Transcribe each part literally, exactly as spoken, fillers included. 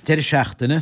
deir seachtainna,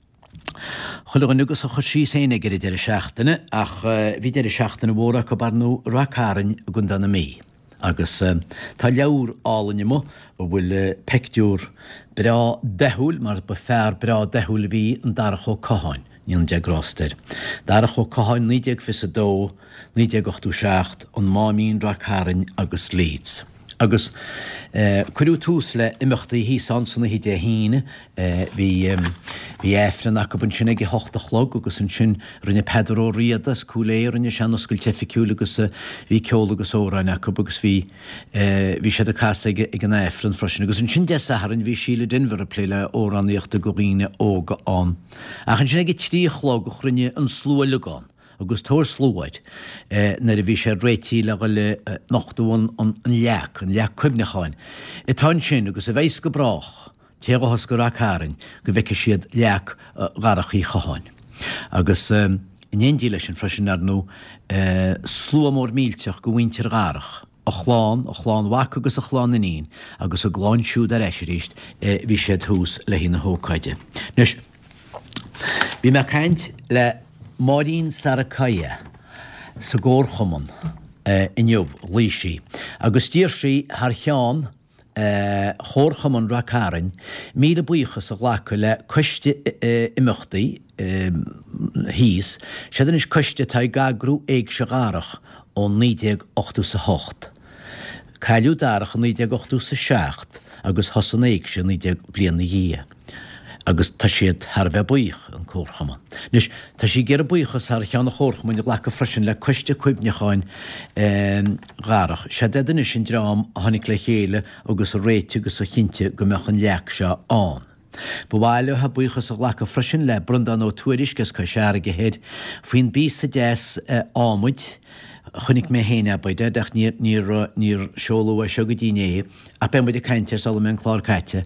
chuile nugus a chusí séna gur deir seachtainna, ach bhí deir seachtainna bhóra go barnú racarin gundana mí. Agus tá leabhar álanne mo a bhfuil pectúr bra dehúil, mar ba fear bra dehúil bhí an darach ó coháin, níon de grásteir. Darach ó coháin nídeag fis a dó, nídeag ochtú seacht an mámín racarin agus Leeds. Agus uh, cuiú tús le imachtaí hí sansanna hí de híine hí um, éfran ac ban sin ag hochta chlog agus an sin rinne pedar ó riadas cúléir rinne sean oscail teficiúla agus hí ceolagus óráin ac agus hí hí sé a casa ag an éfran frosin agus an sin de saharin hí síle dinver a pléile óráníochta goghine óga an. Ach an sin ag trí chlog och rinne an slúailagán. Agus tóir slúhaid na a bhí sé réití le go le nachúin an leach, an leach cuimneáin. I tá sin agus a bhééis go brach, téhas go racarin, go bheice siad leach garach í chaáin. Agus in éondí leis an freisin ar nó slú mór mílteach go bhaintear garach. A chláán, a chláán wac agus a chláán inín, agus a gláán siúd ar eisiríist bhí siad hús le hí na hócaide. Nus, bhí me caint le Marín Saracaya sa górchaman uh, in jobh lísí. Agus tíir sí haar cheán uh, chórchaman racarin míle buchas a ghlacu le coiste uh, imachtaí um, hís, sédan is coiste tá gagrú éag se garach ó nídeag ochtú sa hocht. Cailú darach ó nídeag ochtú sa seacht, agus hosan éag se nídeag bliana dhí. Agus tá siad thar bheith buich an córchaman. Nus tá sí gur buchas ar cheanna chórchaman ag lecha freisin le coiste cuimneáin garach. Se dedan is sin drám a tháinig le chéile agus a réite agus a chinnte go meach an leach se an. Ba bhile ha buchas a lecha freisin le brundan ó tuairisgus go seara go héad faoin bí sa dés ámuid, chunig mé héine baide ach níor níor seolú a seo go dtíine a ben muid a caintear sal mewn chlár caite.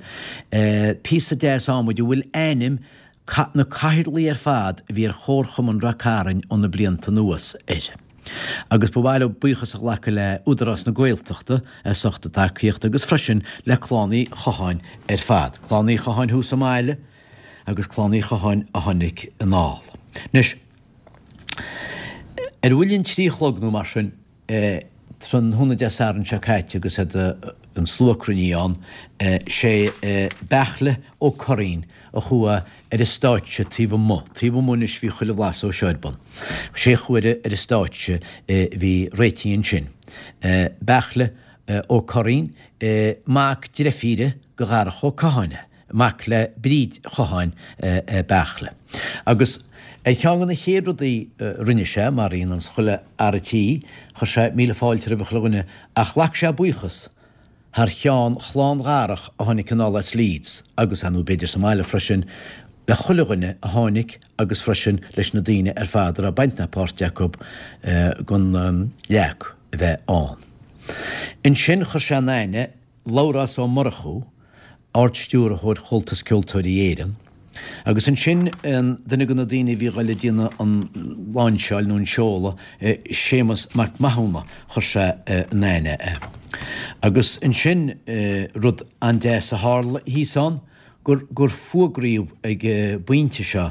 Pí a dés ámuid bhfuil énim na caiirlaí ar fad bhí ar chórchaman racarin ó na blianta nuas ir. Agus ba bhile buchas a lecha le údarrás na Gaeltachta a sochta taíocht agus freisin le chlánaí chaáin ar fad. Chlánaí chaáin hús am áile agus chlánaí chaáin a tháinig an áil. Nus, Er bhfuilinn trí chlognú mar sin tron húna de saran se caite agus an slúcruníán sé bechle ó chorín a chua ar is stáitse tíomh mo. Tíomh munis bhí chuile bhlas ó seirban. sé chuide ar is stáitse bhí réitíonn sin. Bechle ó chorín mac direfíre go garach ó caháine. Mac le bríd chaháin bechle. Agus é teangan na chéadúdaí rinne sé mar íon an schuile airtí chu sé míle fáilte a bhchlúine a chhlaach sé buchas thar cheán chláán garach a tháinig canálas Leeds agus anú beidir sa máile freisin le chuileghine a tháinig agus freisin leis na daoine ar fádar a baintna Páirt Jacob gon leach bheith an. In sin chu sé naine Lárás ó Murchú áirtstúr a chuir chultas cultúirí éireann. Agus an sin duna go na daoine bhí gaile díana an láinseáil nún seola Séamus Mac Mahoma chur sé naine. Agus an sin rud an dé a hála híán gur gur fuagríomh ag buinte seo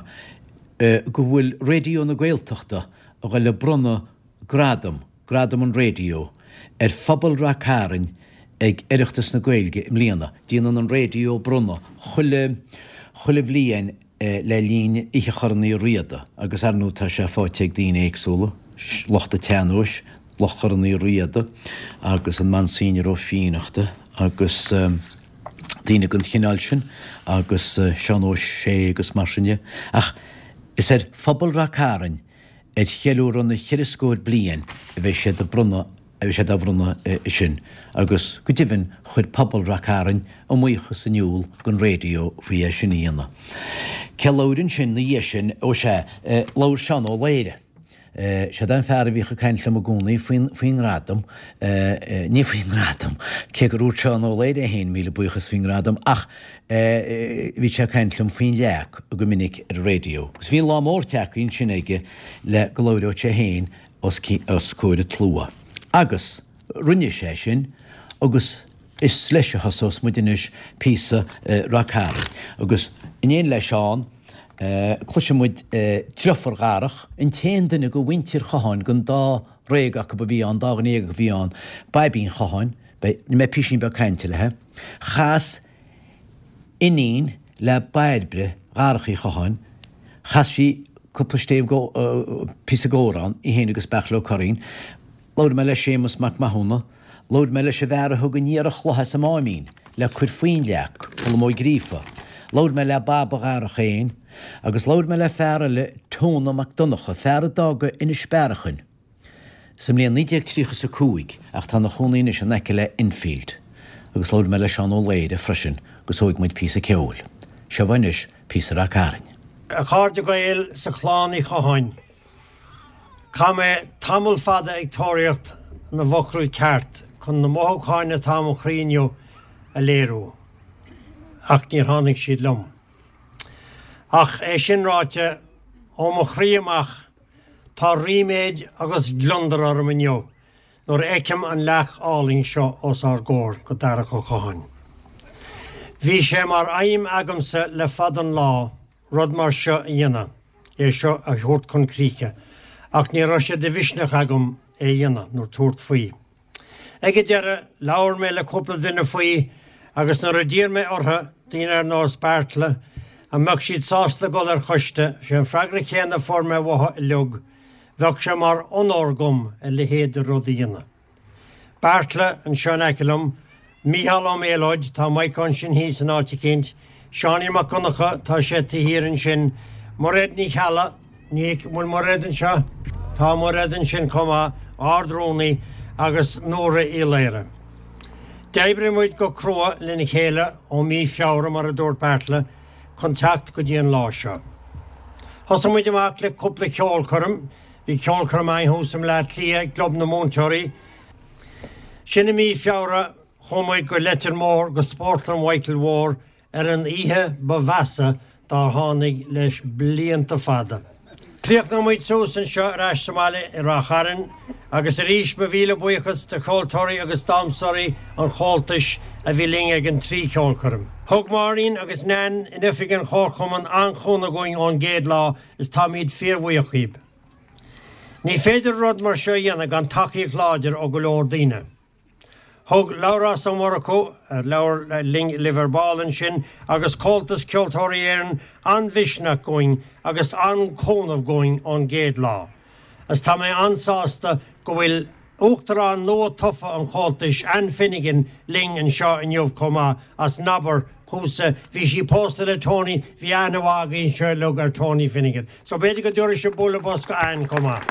go bhfuil rédió na Gaeltachta a gaile brunna gradam, gradam an rédió ar phobal racarin ag iireachtas na Gaeilge im líana. Díanaan an rédió brunna chuile chuile bblion le lín ihe chornaí riada, agus arnú tá sé fáite ag daoine éagsúla, lochta teanúis, loch chornaí riada, agus an man sínear ó fíneachta, agus daoine gon chinál sin, agus seanós sé agus mar sinne. Ach, is ar phobal racarin ar chealúr an na chiriscóir blion a bheith sé de brunna a bhí sé dáhrúna sin, agus go dtíhann chuir pobl racarin ó muochas san niúil gon rédió faoi é sin íana. Ce láirinn sin na dhé sin ó sé láir sean ó léire. sé den fear bhí go caiintle a gúnaí faoin rádam, ní faoin rádam, ce gur úr seán ó léire héin míle buchas faoin rádam, ach bhí sé caiintlam faoin leach a go minic ar rédió. Gus bhíon lá mór teachín sin aige le go láireó sé héin os cúir a tlua. Agus rinne sé sin agus is leis hasós mu inis písa raáir. agus inéon lei seán chluise muid drofar garach in téanana go bhaintir chaáin gon dá réagach go bhíán dá an éag bhíán baibín chaáin mé písin be caiintilethe. Chas inín le baidbre garachí chaáin, chas sí cupplaistéh pí agórán i héana agus bechló choín, Lód me le sémas mac mahúna, lód me le sé bhar a thugan níar a chlotha sa máimín, le chuir faoin leach, pol mói grífa. Lód me le baba gar a chéin, agus lód me le fearra le tóna mac dunacha, fearra daga ina sperachan. Sam léon nídeag trícha sa cúig, ach tá na chúnaíine se neice le infield, agus lód me le seán ó léide frisin, gus óig muid písa ceol. Se bhainis písa raáin. A cháde go éil sa chlánaí chaáin. Ca mé tamil fada ag tóireacht na bhocrail ceart chun na móthcháinna tam chríniu a léirú. Ach ní tháinig siad lom. Ach é sin ráite ó mo chríamach tá riméid agus glundar ar minniu, nuair éicem an leach áling seo os ar góir go dara go chaáin. Bhí sé mar aim agamsa le fadan lá rud mar seo dhéana, é seo a thuirt chun críche, ach ní ra sé de bhisneach agam é dhéana nuair tuairt faoi. Ige dearra leabhar mé le cúpla duine faoi agus nuair a dtír mé ortha daoine ar nás beartla a meach siad sásta go ar chuiste sé an freigra chéanna forma bhatha i leog, bheadh sé mar onórgum a le héad a rud dhéana. Beartla an seán eicilm, Míhall am éilóid tá maicán sin hí san áte cinnt, Seánie McConaughey tá sé tíhíann sin mar réad ní chealla, ní bhfuil mar réadan seo, tá mar réadan sin comá ardrónaí agus nóra í léire. Deibre muid go crua lena chéile ó mí feabhra mar a dúirt beartla, contact go dtíon lá seo. Thosa muid amach le cúpla ceolchorm, bhí ceolchorm aithúsam le tlia glob na móntóirí. Sinna mí feabhra chomuid go letar mór go sportlam Michael War ar an ihe ba bheasa dá tháinig leis blianta fada. Tríoch na muid súsan seo ráis Somália i Racharan agus a ríis ba bhíle buchas de chóiltóirí agus dámsóirí an chóiltais a bhí ling ag an trí ceolchorm. Thug marín agus nean in ifig an chórchuman anchóna going ón géad lá is tá míad fíorhuiochíb. Ní féidir rud mar seo dhéana gan takeíoch láidir ó go leor daoine. Thug Laura San Morocco, Laura Ling Liverballen sin, agus Coltas Ceoltóirí éireann an bhisneach going agus an cónamh going on géad lá. As tá mé ansásta go bhfuil uachtarán nó tufa an Coltas an Finnegan Ling an seo in jobh comá as nabar húsa bhí sí pósta le Tony bhí anamhága in seo lug ar Tony Finnegan. So beidir go dúir se bula bosca an comá.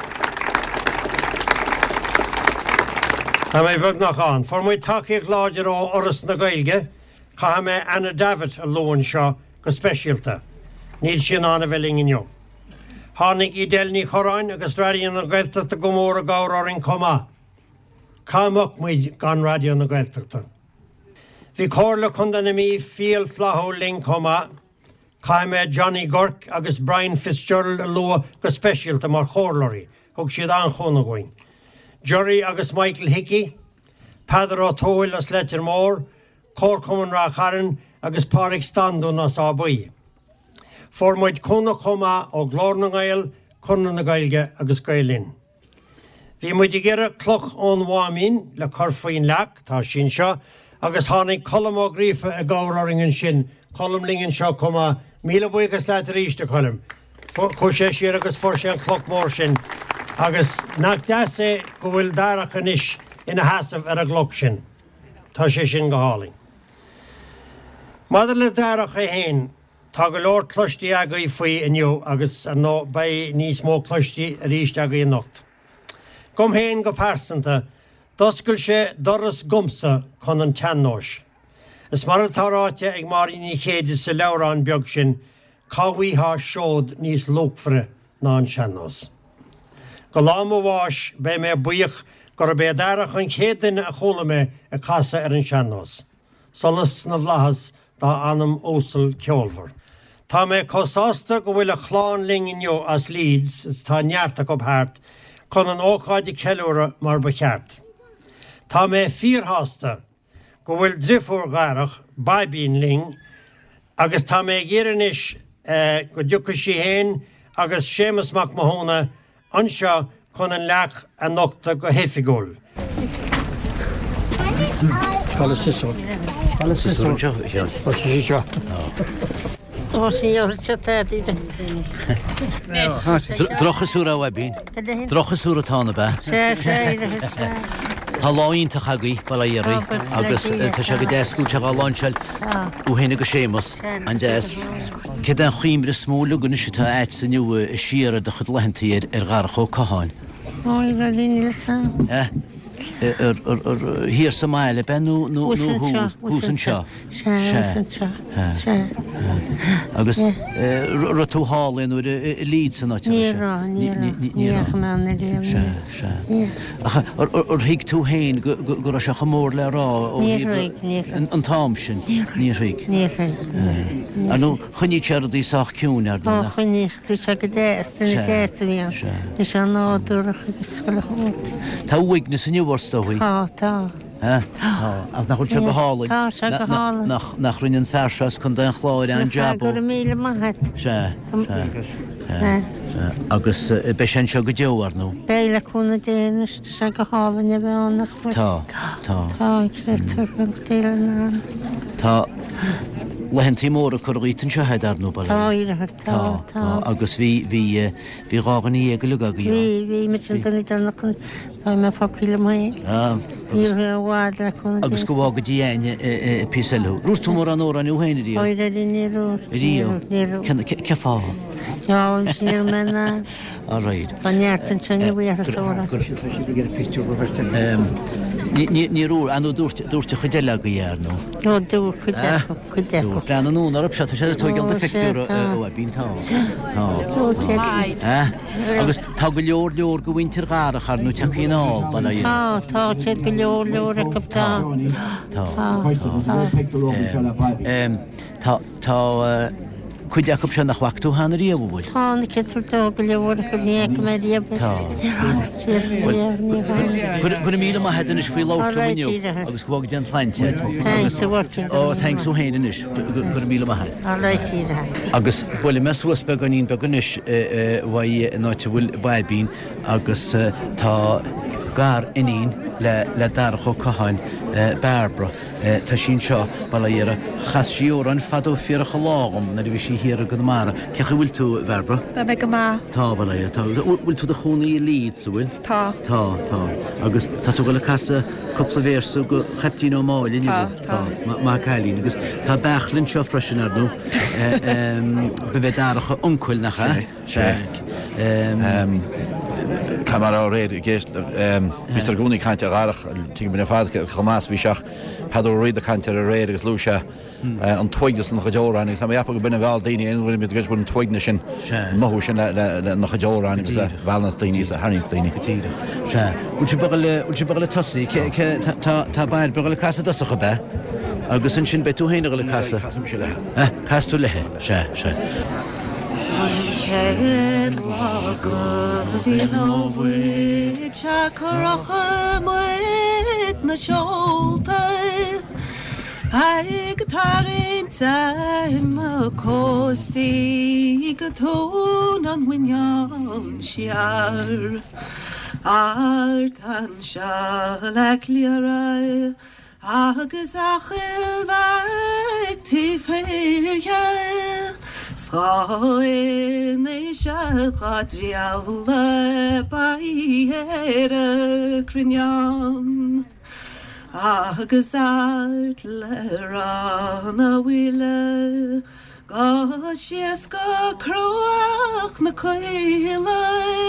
Tá mé bheag nach an, for muid takeíoch láidir ó oras na Gaeilge, cha mé Anna David a lóin seo go speisialta. Níl sin anna bheling inniu. Tháinig i déilní choráin agus radaíon na Gaeltachta go mór a gáir orin comá. Cámach muid gan radio na Gaeltachta. Bhí cóirla chun na mí fial flathó ling comá, cha mé Johnny Gork agus Brian Fitzgerald a lua go speisialta mar chórlóirí, thug siad an chóna going. Jerry agus Michael Hickey, Padar O'Toole as letter mór, Córcumann Racharan agus Pádraig Standún as ábaí. Formuid cúna chumá ó glór na Gael, cúna na Gaeilge agus Gaelin. Bhí muid i gceire cloch ón bháimín le corfaoin leach, tá sin seo, agus tháinig colm ó grífa a gáráringan sin, colm lingin seo cumá míle buchas leat a ríiste colm. Chu sé siar agus for sé an cloch mór sin, agus nach deas é go bhfuil darach anis ina hasamh ar a gloch sin. Tá sé sin go háling. Maidir le darach é héin, tá go leor cloistí agaí faoi inniu agus an nó ba níos mó cloistí a ríist agaí nocht. Gom héin go pásanta, doscail sé doras gumsa chun an teannóis. Is mar atáráte ag marí ní chéide sa leabhrán beag sin, cáhaíthe seód níos lógfre ná an teannós. Go lám bháis be mé buíoch gur bé darach an chédaine a chola mé a casa ar an teannós. Solas na bhlachas dá anam ósal ceolmhar. Tá mé cosásta go bhfuil a chláán ling inniu as Leeds is tá neartach go thart chun an ócáide ceiliúra mar ba cheart. Tá mé fíorthásta go bhfuil ddrifúr garach baibín ling agus tá mé ggéirenis go dúcha sí héin agus Séamus Mac Mahona anseo chun an leach a nocta go héifigúil. Cala sisol. Cala sisol. Cala sisol. O, signor, c'è te, dite. Drochasúr a webín. Drochasúr a tána be. Sé, sé, sé. Tá láínta chagaí bala dhéirí agus tá se go déascú te gá láinseil ú héna go Séamus an déas. Cé an chuimre smóla gona se tá éit san nniu siar a do chud lehantaí ar garachó caháin. O, i ra rinil sa. Hír sa máile ben nó húsan seo. Agus ra tú hálinn úr líd san áte. Ní rá, ní rá, ní rá na réim. Or hiig tú héin gur se chamór le rá Ní rhaig, ní rhaig. an tám sin. Ní rhaig. Ní rhaig. Anú chuní tead í sách ciún ar O, dúna. chynich, dwi se gydes, dyn ni des fi an. Dwi se nodwr ych ysgol ych hwnt. Tá uigna san nniuhharsta O, ta. Ach nach chuil se go hálainn. Tá, se go hálainn. Nach rinnean fersas chun den chláir an jabó. Gur y mil yma het. Se, agus be sin seo go deohar nó. Beile cwna dynus, se go hálainn i fe o'n ych fwrt. Tá, tá. Ta, i gredwr gyda dyl yna. Tá lehantí mór a chuítan se headar nó ball. Ta, i rhaid, ta, ta. Agus bhí bhí bhí rágan í éige le gaí. Fi, fi, mi ti'n dyn ni dyn ych yn... Ta, me ffocil yma i. I rhaid wad le cwna Agus go bhágad dhéine píselú. Rúr tú mór an óra nniu héine dí. O, i rhaid i ni rwr. Río. Ni rwr. Ce fá? Ja, yn sy'n menna. A raid. Baniat yn sy'n i wir ys óra. Ní rúr anú dúirte chudeile go dhéar nó. No, dŵr, cwydego, cwydego. Brean an nún arab se sé tú geal feictúr a bín tá. O, sef. Agus tá go leor leor go bhaintir garach ar nó teachíál balla dhéar. Ta, ta, sef go leor, leor ac ap ta. Tá tá chuideach se nach bhachtú hána riamh bhfuil. Ta, ni cetúr ta go leor ac ap niag me riab. Tá. Guna míle má hedan is fao láirú agus bhag den tlainte. Thanks for watching. Ó, thanks ó héanaan is guna míle má head. All right, Tira. Agus bhfuil mesúas be ganín be ganis bhaid náte bhfuil baibín agus tá gar inín le le darcho caháin Barbara tá sin seo balla dhéar chas siúr an fadó fiarcha lágam na bhí sí hir go mar. Cecha bhfuil tú Barbara? Tá me go má. Tá balla tá bhfuil tú de chunaí líd sa bhfuil? Tá. Tá tá agus tá tú go le casa coppla bhéirsú go cheptíí ó máil Tá, tá. má cailín agus tá bechlinn seo freisin ar nó be bheith daracha ioncuil nach sé. Camar á réad géist mis ar gúnaí caiinte garach tí buna fád chomás bhí seach pedú réad a caiinte a réad agus lúise an tuigdas nach chodeóránig Tá epa go buna bhil daoine inhfuil mit gus bun tuigna sin mothú sin nach chodeóránig a bhhenas daoine a haníos daoine. Tíre. Se. Út si bag le tosaí tá bail be le casa dosacha be agus an sin be tú héine go le casa. Casú lethe se se. Ced lagad i nofwyd Siacorach ymwyd na siolta A'i gytarin ten y costi Gytwn an wynion siar Ar tan sialeg liarau Agus achil fag ti ffeiriau Schain eisiau gadrial bai er y crynion Agus art le ran a wile Gosies go croach na coile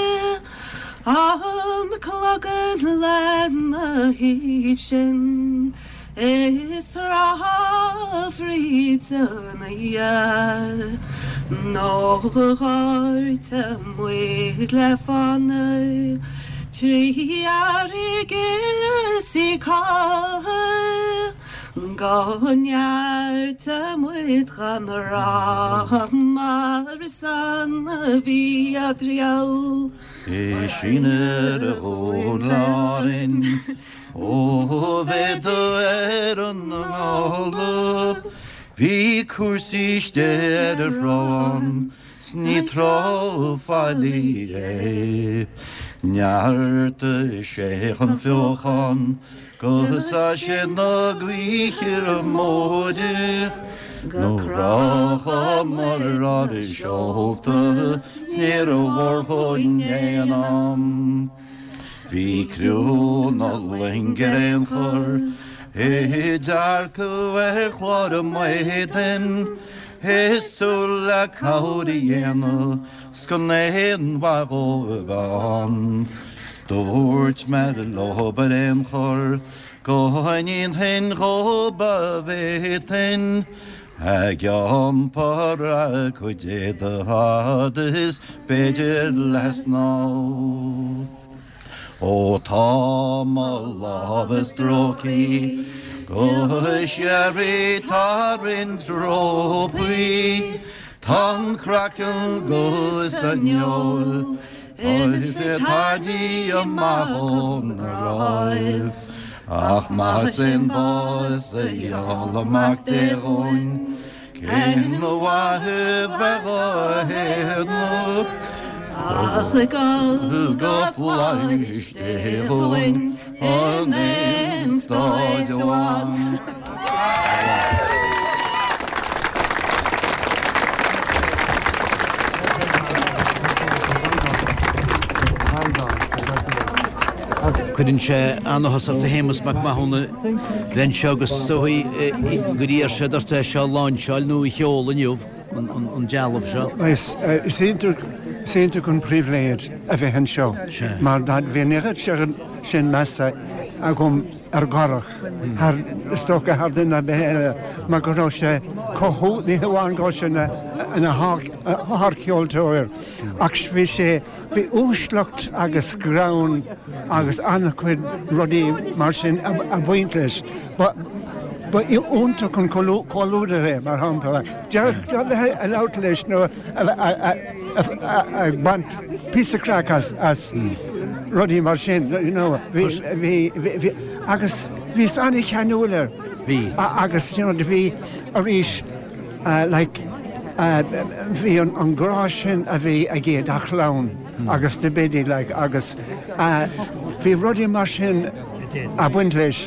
Am clogan len a hif sin Is rafryd yn ia No gart am wyd le fanau Tri ar i gys i cael Goniart am wyd gan ram ar san y fi adriel Is sin ar y hwn larin O vedo eran ngala Vi kursi steder ron Snitra falire Njarte shechan filchan Gosa shena gwichir mode No racha marade sholte Snera warpo nyenam Vi krona länger en chor He darku er chlor maiden He sulla kauriena Skonen var ovan Dort med lober en chor Goin in hen roba veten Hagyam para kujeda hades Bejer last now O Tom Allah's droki Goshari Tarin dropi Tom Krakel Gosanyol Ois et hardi a mahon raif Ach masin bos a yala makteron Ken no wahe vero hedno Ach, gal Gafleisch Evelyn an den Stadion. Cuidann sé anhasar de hémas mac maithna len segus stoí goíar sé darta se láin seáil nó i cheol aniuh an dealamh seo. Sínta chun príomhléad a bheith an seo. Mar bhí negad sin measa a gom ar garach Har stocha har duine behéile mar go rá sé cothú ní bháin go sin ina thceoltóir. Ach bhí sé bhí úsleacht agus grán agus annachcuid rudaí mar sin a bhaint leis. Ba i únta chun choúda ré mar hampla. Dear a lát leis nó a bant písa crack as rudaí mar sin, you know, agus bhís anna cheanúlar agus bhí a rís bhí an grá sin a bhí a géad a chlán agus de bédí agus bhí rudaí mar sin a buint leis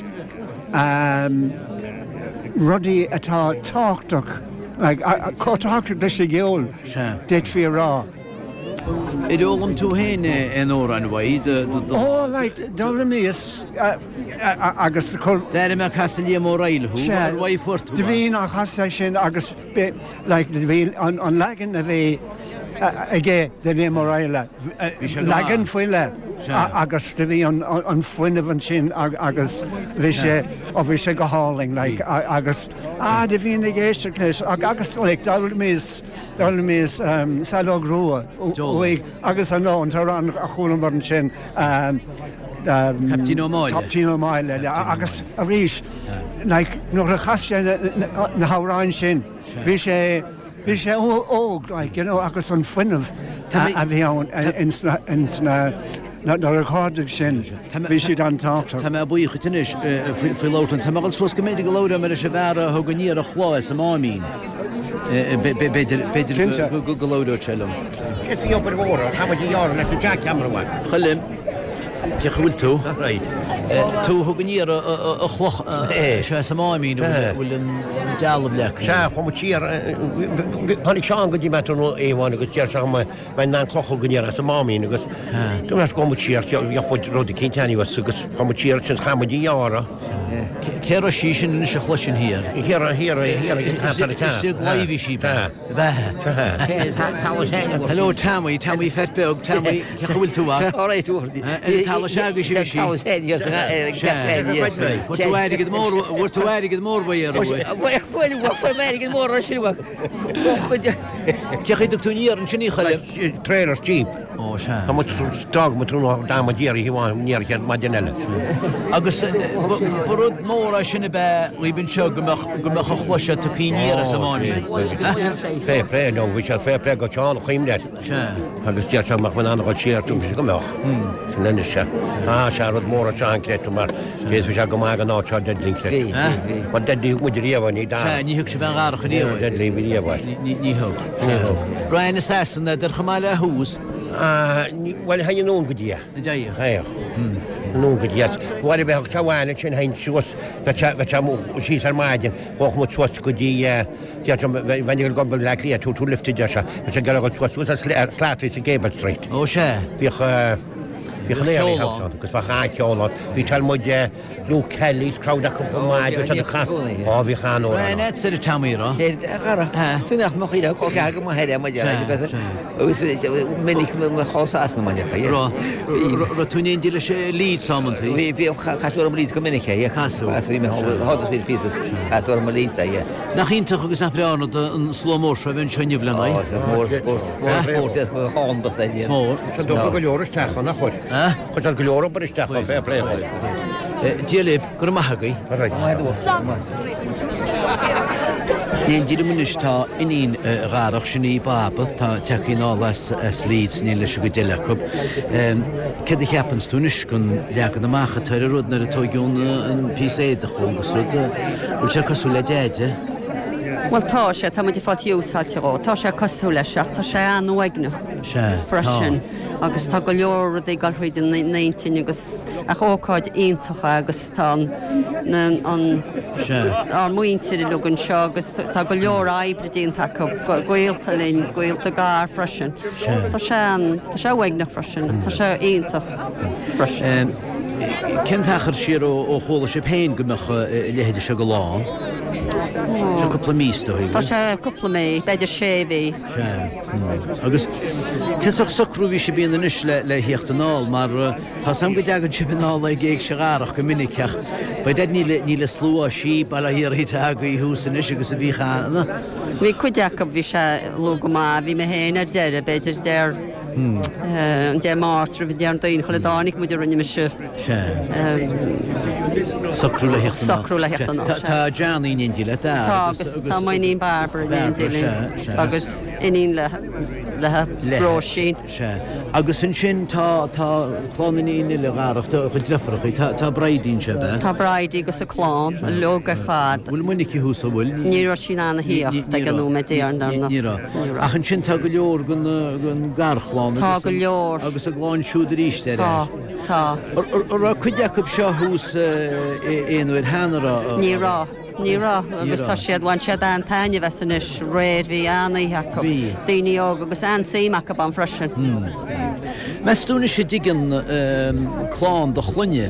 rudaí atá táchtach cótáchtach leis a gceol déit fí rá. I dógam tú héine an ór an bhaid? Ó, like, dála míos agus chur... Déir me chasta lí mór ailthú, ar bhaid fuirtú. De bhíon a chasta sin agus an legan a bhí a ggé de lí mór aile. Legan fuile agus de bhí an fuineh sin agus bhí sé ó bhí sé go háling agus á de bhíon a ggéiste léis agus dála míos dála míos salóg rua agus an ná an tar an a chúlan mar an sin Captain O'Malley. Captain O'Malley agus a rís nuair a chaiste na háráin sin bhí sé bhí sé óg agus an fuineh a bhí an nar a chádig sin bhí siad an táachtar. Tá mé buíocha tunis fí látan Tá máil sos go méidir go láda mar a sé bhera thuganíar a chláis a mámín. Beidir go láda teilm. Cetí op ar bhóra, chamadí ára leis Jack Cameron. Chalim, ce bhfuil tú? Tú thuganíar a chloch sé sa mámín bhfuil an dealamh lecha. Se chum tíar tháinig seán go dtí me éháin agus tíar se me ná clocha ganíar sa mámín agus tú leis go tíar foiid rud cinteanní agus chum tíar sin chamadí ára. Céir a sí sin in se chlusin hir. Hir a hir a hir Is laihí sí be. Hello Tammy, Tammy Fetbeg, Tammy bhfuil tú á? Áráit úrdí. Tála seaga sí sí. Bhfuir tú airigid mór ba ar bhfuil. Bhfuil bhfuil méigid mór sin chuide Cecha dúníar an sinní chaile Trailers Jeep. ó se. Tá stag mu trún dá déir híháin níorché maiile. Agus burúd mór a sinna be líbinn seo go me choluise tú cíníar a samáine. Fé pré nó bhí se fé pre go teáil chuimneir. agus tí seach man an siar tú go meach san lenne se. Á se rud mór teanréú mar fééis se go mai an áte delínré. Ba dedí mu riomhhaí dá ní thug se ben gar chu díomh delí bhíomhhaid. ní thug. Brian is san idir chamáile a hús. Well ha nún go dí. Éoch. Nún go díad. Bhil beh teháine sin hain suas sí ar maidin choch mu suas go dí bhainil gombal le lí tú tú lifti de se, se ge go suas slátaí sa Gable Street. ó sé. Bhíoch Bhí léí gus fa chaáán, hí tal muide lú Kellys crowda go máid cha á bhí chaó. net sé a tamírá. Tuach mo ide có ce go heide mu minic chosána mai. Ra túnéon díile sé líd samantaí. Bhí bhí chaú am líd go minic é Casú. hádas ví pí as am líd é. Nach íntaach agus na breán an slómór se bhín seinine le mór go hába é. mór go leoris techa nach chuir. Chus an go leor bar isteach fé pré. Díalib gur maithagaí. Níon díle munistá inín ráach sinní baba tá teachíná leis slíd ní leis go déilecub. Ced a cheapans túnis gon legan na macha tar a rud nar a tógiún an pí éad a chugus bhil se cosú le déide. Well tá sé tá muidir fáil úsáilte gá, tá sé cosú lei seach tá sé an óhaigna freisin. agus tá go leor é galhuiid in néintin agus a óáid iontacha agus tá an muointir lugann seo agus tá go leor aibredínta goilta linn goilta gá freisin. Tá sé Tá sé bhaigna freisin, Tá sé ionintach freisin. Cen tachar siar ó chola sé péin gomecha lehéidir se go lán. Se cupla místóí. Tá sé cupla mé beidir séhí. Agus Ceach socrúhí sé bíon is le le hiochttanáil, mar tá sam go deagan sipaná le géag se gáach go miniciach, ba de ní ní le slúa sí bail hir híte aga í húsan is agus a bhí chaana. Bhí chuideach go bhí se luga má bhí me héanaar deire beidir déir an dé mátra bhí dear daon chola dánig muidir rinne me se Socrú le Socrú le heachtanáil. Tá Johnníon díile Tá agus tá maoíon barbar agus iníon le lethró sin. Agus an sin tá chlánaí le gáachta chu defrachaí tá braidín se be. Tá braidí agus a chlán a logar fad. Bhfuil muici húsa bhfuil? Ní sin anna híocht ag an nó déarna. Ach an sin tá go leor gon garchláán. Tá go leor. Agus a gláin siúdar ríiste. Tá. Tá. Ra chuideach seo hús éonhfuil henará. Ní rá. Nírá agus tá siad bhain siad an taine bhesanis réad bhí annaítheach daoine ág agus an séach an freisin. Meúna sé digan chlán do chlunne.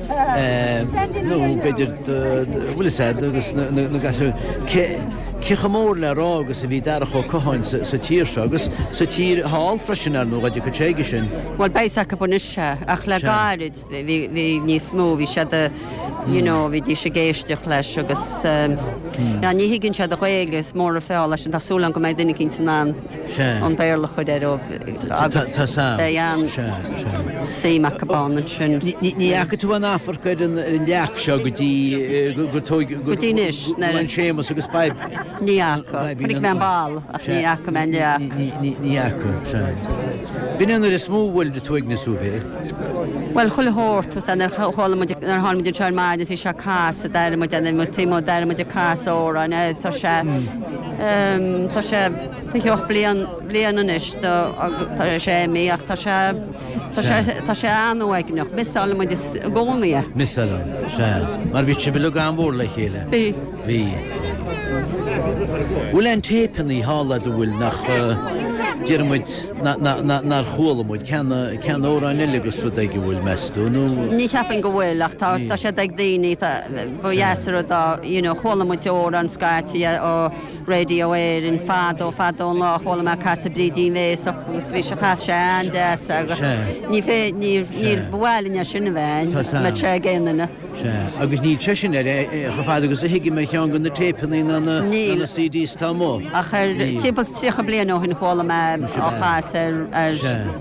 nó beidir bhfuil sé agus na gasú Cicha mór le rágus a bhí deach ó coáin sa tír se agus sa tír háil freisin ar nó gaidir go téige sin. Bhil béach a buise ach le gáid bhí níos mó bhí se bhí dí sé géisteach leis agus ní higann se a réigegus mór a fáil leis an tásúlan go méid duine cinnta ná an béirla chuid ar agus séach abána sin. Ní acha tú an áfar chuid an leach seo go dtí go dtíis an sémas agus baib. Ní acha, chunig me ball ach ní acha me leach. Ní acha se. Bhí annar is smó bhfuil de tuig na súbé? Well chuile hórt an ar háimiidir teir maidir hí se casa deir mu mu tíó deir muidir casa óra tá sé Tá sé tuoch blian blianais tar sé míach tá sé Tá sé anhaigneach misála mu gcónaí. Misala se mar bhí se be le an bhór le chéile. Bhí. Bhí. Bhfuil an tépannaí hála do bhfuil nach Dearmid nar cholamid cean órán ilegus ru ag bhfuil meú nó. Ní cheapan go bhfuil ach tá tá sé ag daoine bhéasar dá cholamid órán scaiti ó radio éir in fad ó fad ó lá chola me casa brídín bhééis agus bhí se chas sé an de agus ní fé ní bhhailne sinna bhéin me tre géanana. Agus ní te sin chu fád agus a hiigi mar chean gon na tépannaí na C Ds tá mó. A chuir típas trícha blian ó hin chola me á chas ar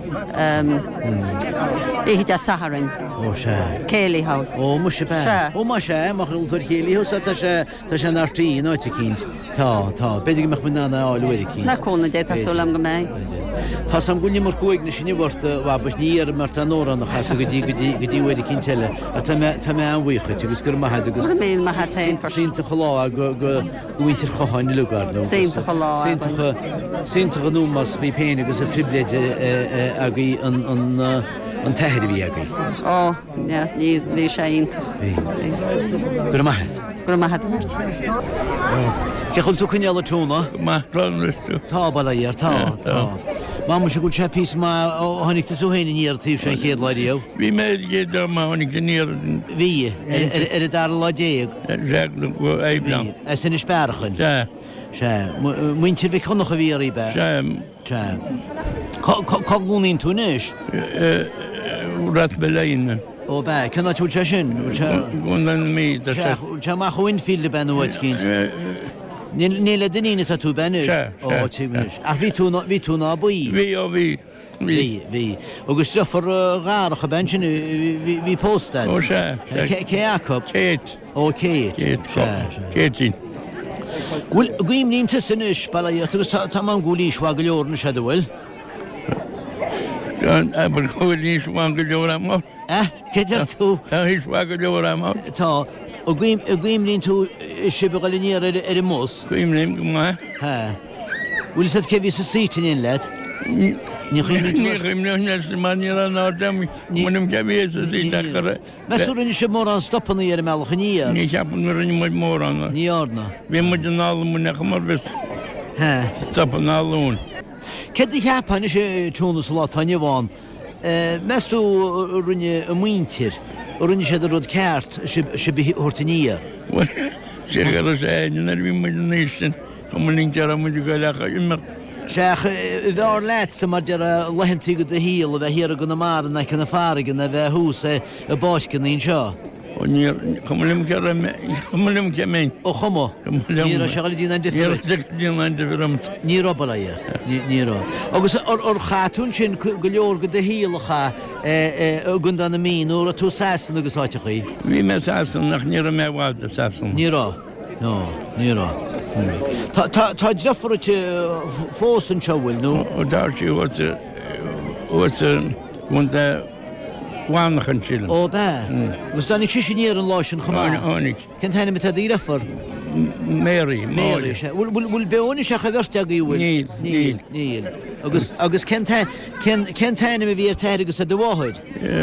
éhí a Saharin. Ó se. Céalaí House. Ó mu se be. Ó má sé mar últar Céalaí House tá sé tá sé nartíí náite cinint. Tá tá beidir meach man nána áilhfuir cí. Na cóna dé tá súlam go mé. Tá sam gúine mar cuaig na sinne bhharta bhabas níar mar tá nóra nach chasa go dtí go dtíhfuir cin teile a tá mé an bhuicha agus gur maithe agus mé maithe sínta cholá go go bhaintir choáin lugar nó. Sínta cholá. Sínta númas bhí péin agus a fribléide agaí an teir bhí agaí. Ó, ní bhí sé ionintach. Gur maithe. Gur maithe. Cechil tú chuineala túna? Má ranristú. Tá bala ar tá tá. Má mu se go chepís má hánig tú héine níar tíh sé chéad leío? Bhí mé géad má hánig níar. Bhí ar a dar lá déag? Reagla go éiblan. A sin is spáirchan? Se. Se. Muintir bhí chunach a bhí be? Se. Se. Cá gúnaín tú níis? Rat beléine. Ó be, cena tú te sin? Gúnan mí. Te má chuin fíle ben óid cínt? Níle daine a tú benú ó tíis. A bhí tú ná buí? Bhí ó bhí. Bhí hí. Agus sufar gáracha ben sin bhí pósta. Ó se. Cé acab? Céit. Ó céit. Céitín. Bhfuil gcuim nínta sanis bailíocht agus tá an gúlísá go leorna se bhfuil? Aber chuil níos bhain go leor am. Eh? Céidir tú? Tá hís bha go leor am. Tá. Og gwym ni'n tú sibach aliniar ar y mos? Gwym ni'n gwma. Ha. Wyl sad cefis y sít yn un led? Ni chym ni'n nes man i'r anodam. Mwyn cefis y sít achar. Mes yw'n eisiau mor an stopan ni ar y melch yn i'r? Ni siapon mwyn mwyn mor an. Ni orna? Fi mwyn yn alw mwyn eich mor fys. Ha. Stopan alw hwn. Cedd i chiapan eisiau tŵnus lot hann i fan? Mes tú rwni y mwyntir? Rwni siad yr oedd cert sy'n bydd hwrt yn i'r? Sy'n gael o sain yn erbyn mwyn yn eisiau. Chymryd ni'n gara mwyn i gael eich ymwch. Siach, fe o'r let sy'n mar dyr lehentig o dy hil o fe hir o gyn y mar yn eich yn y ffarig yn y fe hws y bosch yn un sio? O ni, chymryd ni'n gara me, chymryd ni'n gara me. O chymo? Nir o siagal i dyn differ? Nir o dyn yn differ am. Nir o bala i'r? Nir o. Agus o'r chatwn sy'n gylior gyda hil o cha gyndan y min o'r tu sasyn agos oed chi? Fi me sasyn, nach nir o me wad y sasyn. Nir o? No, nir o. Ta draffer o ti ffos yn siawil, no? O da si oes y... oes y... gwanda... wanach yn chilin. O be? Gws da ni chisio nir yn loes yn chama? Onig. Cyn hynny mynd i draffer? Mary. Mary. Wyl be o'n eisiau chyferst ag i wyl? Nil. Nil. Nil. Agus cyn hynny mi fi ar ter agos y dywahyd?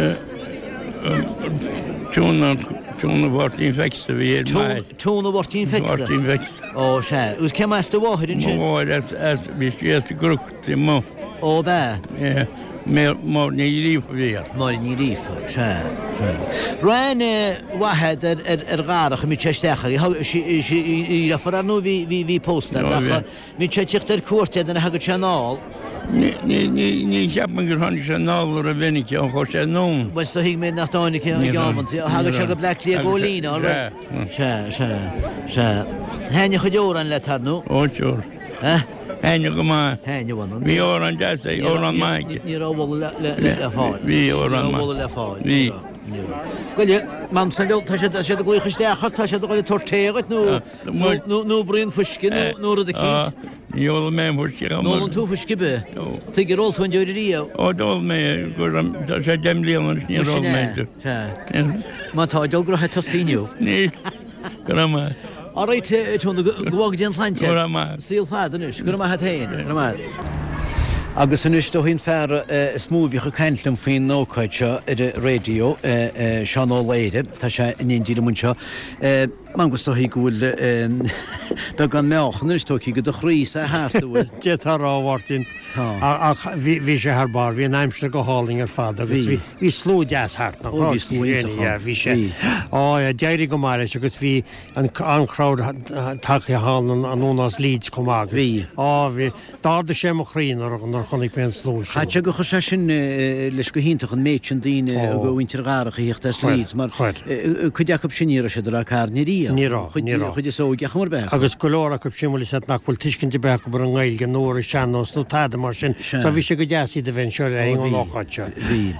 Tŵn Tŵn o fort i'n fecsta fi i'r mael. Tŵn o fort i'n fecsta? Fort i'n fecsta. O, se. Ws cem as dywahyd yn sy'n? Mor, as fi sy'n grwgt i mo. O be? Ie. Mor ni rif o fi ar. Mor ni rif o, se. Rhaen wahed yr garach mi testech ag i raffer ar nhw fi posta. Mi testech yr cwrtiad yn y hagod sianol. Ni siap yn gyrhon i sianol o'r efennig o'n chos e nôn. Wes to hig mynd nach donig i gomant. Hagod siag y black li ag o lin o'r? Se, se, se. Hen i chyd o'r an let ar nhw? O, siwr. Eh? Hen i gyma. Hen i wan. Fi o'r an jasau, o'r an maig. Ni'r o wol le ffod. Fi o'r an maig. Ni'r o wol le ffod. Fi. Gwylio, mam sy'n dweud, ta sydd y gwych ysdechar, ta sydd y gwych tortegat nhw bryn ffysgu nhw'r ydych cyd. Ni ôl mewn ffysgu. Nôl yn tŵ ffysgu by? Ty gyr ôl tŵ'n dweud i rio? O, dôl mewn, gwrdd, ta sydd dem lion yn sy'n ôl mewn. Mae ta, dweud gwrdd heta stiniw? Ni, gwrdd ma. O reit, tŵ'n gwag di'n llantio? Gwrdd ma. Syl ffad yn ys, gwrdd ma het hein, gwrdd ma. Agus yn ysdo hi'n ffer smwfiach y caenllym ffyn nócaid sio yr radio Sian o Leire, ta sio yn un dyn yn mwyn sio. Man gos hí gohfuil be gan meachchan is tóí go do chrís a háúil. Dé ráhharirtín bhí sé th bar, hí aimimsna go háling ar fad agus hí slú deasthart nach bhí sé. á déirí go mar agus bhí an crowd take hálan anúnas Leeds com agus. á bhí dáda sé mo chrín ar an chonig pen slú. Chaite go chu sin leis go hinntaach an méid an daine go bhaintear gáracha íocht Leeds, mar chuideach sinníra sé a carnirí. Nírá chuid is ógeach mar be. Agus golóra go simúla set nachhfuil tuiscin de be go bar an gáil gan nóir seannos nó táda mar sin, sa bhí sé go deasí de bhain seir é an láchaite.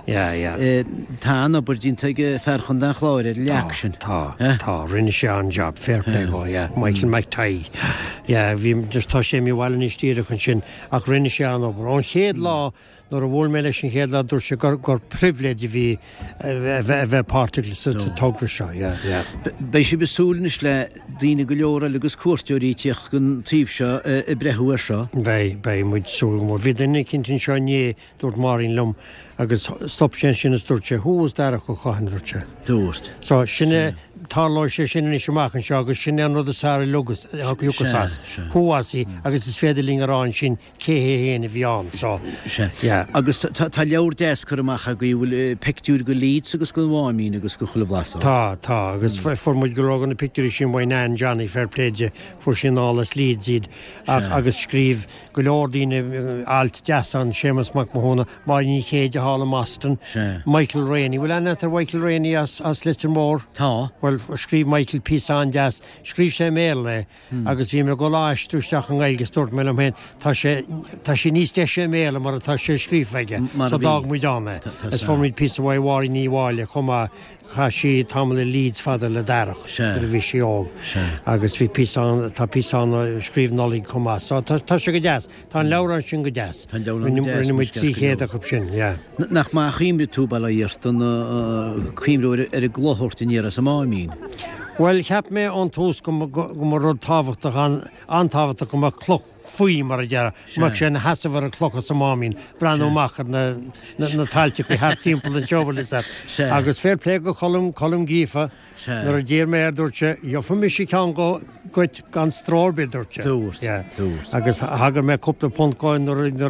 Tá obair dínta ferchan den chláir leach sin. Tá tá rinne sé an job fairplay go, Michael McTighe. Bhí tá sé mí bhhaile ní stíra chun sin ach rinne sé an obair. An chéad lá nor a bhil meile sin chéad lá dúir sé gur priviléide bhí bheith páirteach sa tugra seo. Bei sé besúlanis le daoine go leora agus cuairteoríteach gon tríomh seo i brethú seo. Bei bei muid súla mór. Bhí duine cinntin seo ní dúirt marín lom agus stop sin sin is dúirt sé thuús dearach go chahan dúirt sé. Dúirt. Só sinne táláir sé sin is semachchan seo agus sin an rud a sáir lugus juchasás. Thuasí agus is féidirling arán sin céhé héana bhíán só. Agus tá leabhar deas chu amach a go bhfuil pictiúr go Leeds agus go bháimín agus go chula bhlasá. Tá tá agus formúid go rágan na pictiúí sin bhain an Johnny Fairpléide fu sin álas Leeds iad agus scríb go leordaíine alt deas an sémas mac móna mar ní chéide hála Maston. Michael Rainey bhfuil anna tar Michael Rainey as litir mór. Tá. Well scríb Michael Pisan deas scríb sé méil le agus bhí me go láistúisteach an gailge stúirt me am hen tá sé níos de sé méile mar tá sé scríbhheige sa dag mu dána. Is formid pí bhhaáí níháile chumá cha sí tamla Leeds fada le dearach bhí sé ág agus bhí tá Pisan scríb nolíg chumá. Tá sé go deas tá leran sin go deas. Muid trí chéad a chup sin. Nach má chiimre tú bailla íirt an chiimrú ar a glóthirtaíar a sa máimín. Well, cheap mé an tús go mar rud táhachtach an antáhachtach go mar cloch faoi mar a deara. Mar sé na hasamhar a clocha sa mámín breanúmachchar na tailte go heart timppla an teobal is agus fairplay go chom chom gífa nar a ddíir mé dúirte jofa mi sé cean go goit gan strábe dúirte. Dúirt. Agus hagar mé cúpla pontcáin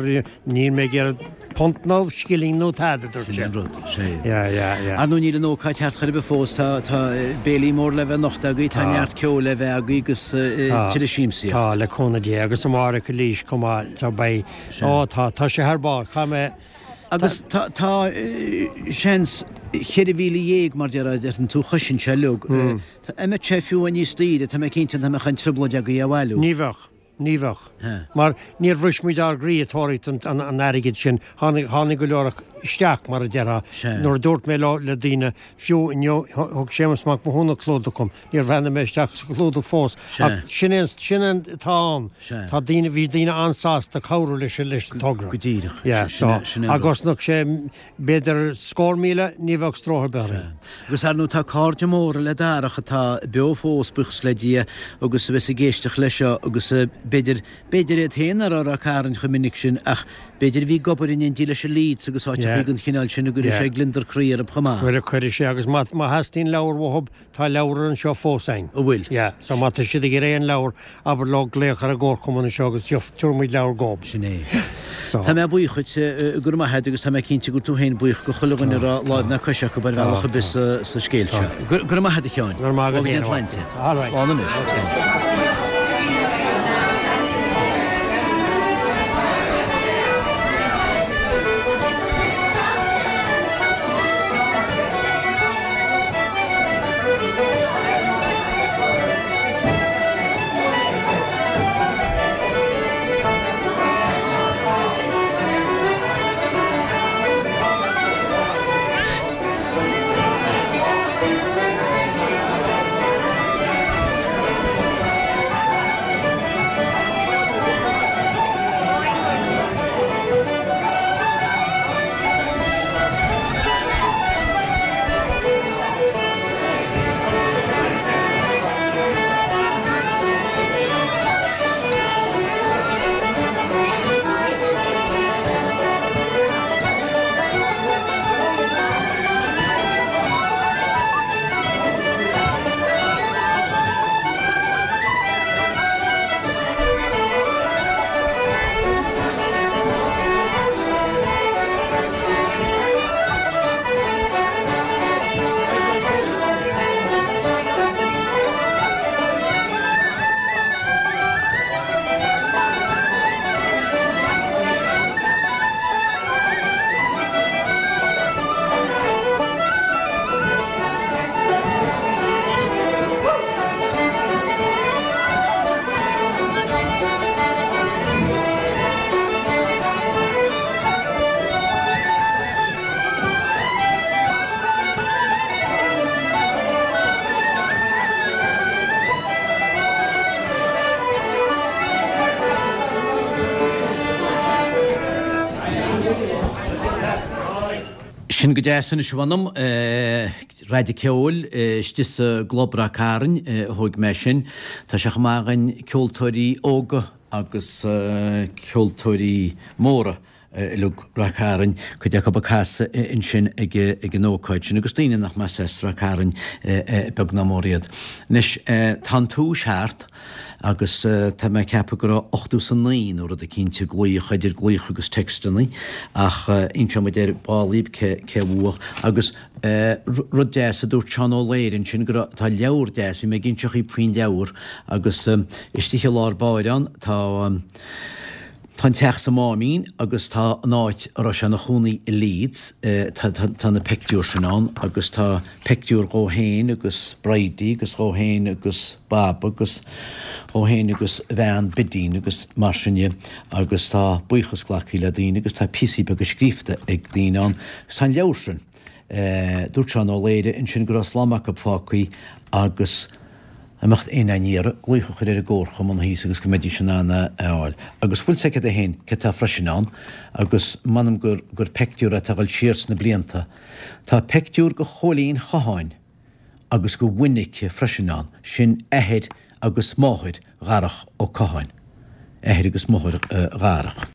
ní mé ggéar pontná skilling nó táda dúirte. Anú ní an nóáid teart chuir be fós tá bélí mór le bheith nachta go tá neart ceol le bheith agus tiile síimsí. Tá le cóna dé agus am ára go líis comá tá bei á tá tá sé thbá cha mé agus tá sés chéir bhíle dhéag mar dear an tú chusin se lug. Tá imime sé fiú a níos tíide tá mé cinnta tá chan triblaide a go dhéhhaú. Níhah. Níhah. Mar níor bhris muid ar grí atóirt an airigid sin tháinig go leorach isteach mar a dearra nuair dúirt mé le daine fiú thug sémas mac mo húna clúda chum, níor bhena mé isteach sa clúda fós. Sin sin táin tá daine bhí daine ansás de cabhrú leis leis tugra. Go dtíireach. Agus nach sé beidir scór míle níomhah stróthir beir. Gus ar nó tá cáirte móra le dáracha tá beofós buchs le dí agus bheits a géisteach leisio agus beidir beidir é héanaar ar a cárann chumininic sin ach beidir bhí gobarin in díile se Leeds agus áte chugann chinál sinna gur sé glindar chríar a chumá. Fuir chuir sé agus má hastín leabhar bhthb tá leabhar an seo fósain. Ó bhfuil? Sa má si gur réon leabhar aber le léochar a ggóir chumna seo agus tuairmid leabhar gób. Sin é. Tá mé buchuid gur maithe agus tá cinnte gur tú héin buich go chulagan ar láid na caiise go bar bhealcha bis sa scéilte. Gur maithe teáin. Gur má go Leinte. Ána. Sin go déan is bhanam radicceol stis globra cairn thug me sin, Tá seach mágan ceoltóirí óga agus ceoltóirí móra lu racaran chu de go casa in sin ag nóáid sin agus daine nach me racaran begnamóriad. Nis tá tú seart agus tá me cepa go ochtú san naon ó a cinnte glúoch idir glúoch agus textannaí ach inse mu déir bálíb ce bhuach agus ru déasa dú teanó léirinn sin go tá leabhar déas, bhí mé ginseach í puoin leabhar agus istíthe lárbáiran tá Tá teach sa mámín agus tá náid ar se na chúnaí i Leeds tá na pictiúr sinán agus tá pictiúr róhéin agus braidí agus róhéin agus bab agus róhéin agus bhean bidín agus mar sinne agus tá buchas ghlachaí le daoine agus tá pisí agus scrífte ag daoineán Tá leabhar dúirt se nó léire in sin go slámach go fácaí agus Amacht é aníar glúcha chuir a ggócha man híos agus go méidir sinna áil. Agus bhfuil seice a héin ce tá freisinán agus manam gur gur pectúr a tagáil siars na blianta. Tá pectúr go cholíonn chaáin agus go bhuiice freisinán sin éhéid agus máthid gharach ó caáin. Éhéid agus máthid gharach.